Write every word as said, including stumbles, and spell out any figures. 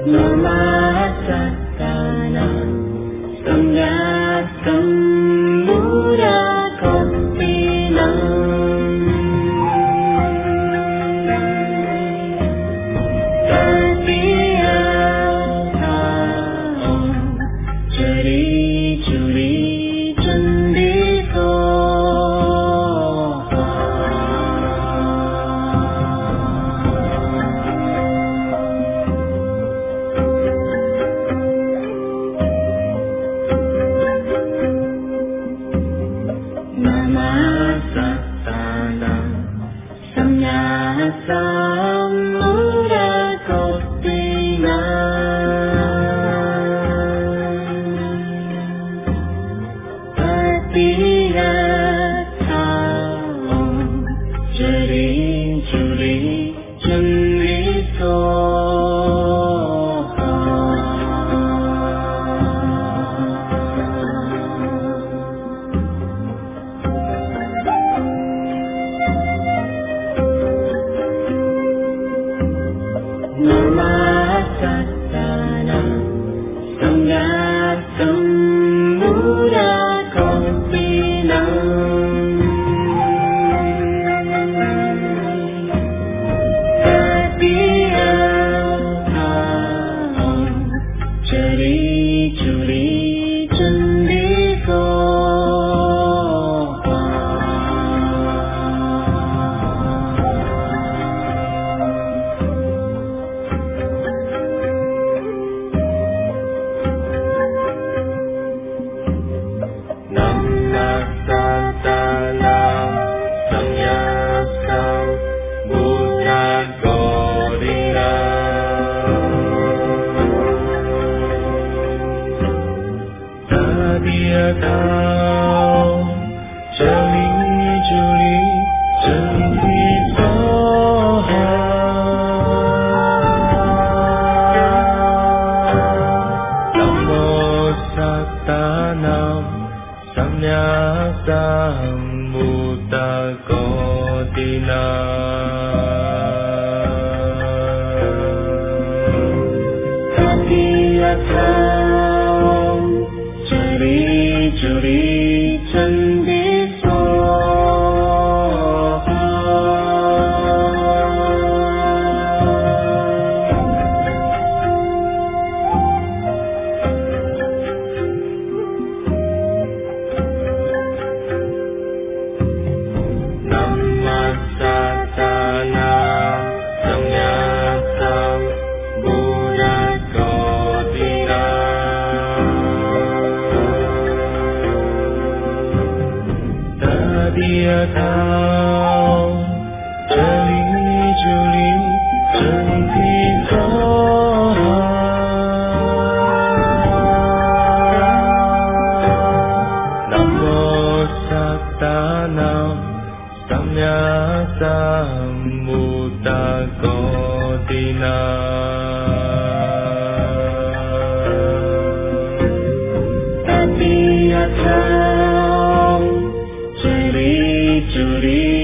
Namasatana Samyak Sambuddha Kopina Tatiyata Om Jari Juri Candiko Namasatana Samyak Sambuddha Kopina Tatiyata Om Jari Juri Candiko Namasatana Samyak Sambuddha Kopina Tatiyata Om Jari Juri Candiko Namasatana Samyak Sambuddha Kopina Tatiyata Om Jari Juri Candiko Namasatana Samyak Sambuddha Kopina Tatiyata Om Jari Juri Candiko Namasatana Samyak Sambuddha Kopina Tatiyata Om Jari Juri Candiko Namasatana Samyak Sambuddha Kopina Tatiyata Om Jari Juri